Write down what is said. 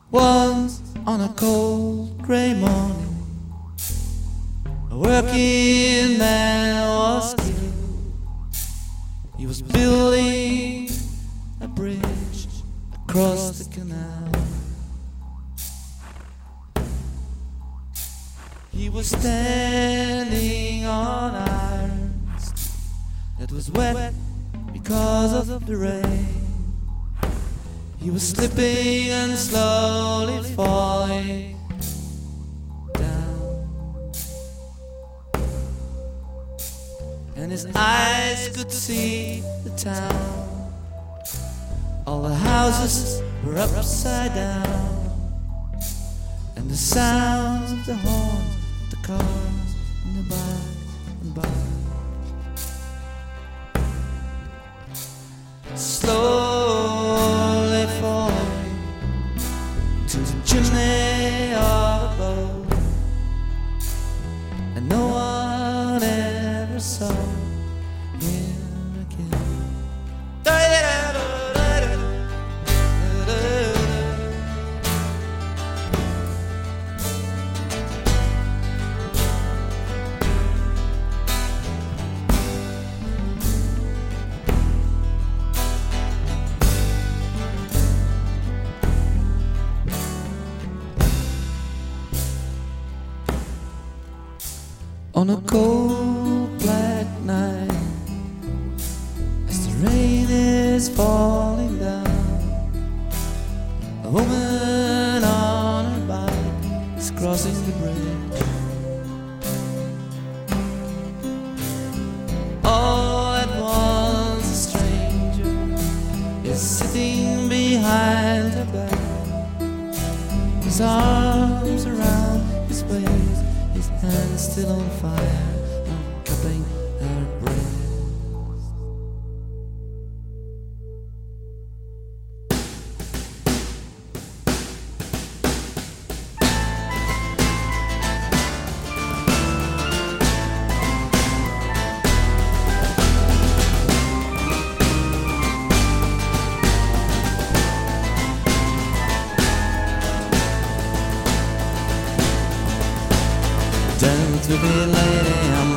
Once on a cold grey morning, a working man was killed. He was building a bridge across the canal. He was standing on irons that was wet because of the rain. He was slipping and slowly falling down, and his eyes could see the town. All the houses were upside down, and the sounds of the horns, the cars, and the by and by. Slowly falling to the chimney of a boat, and no one ever saw him again. On a cold black night, as the rain is falling down, a woman on her bike is crossing the bridge. All at once a stranger is sitting behind her back, his arms around his waist, his hands still on fire, cupping her breast. Dance with me, lady, I'm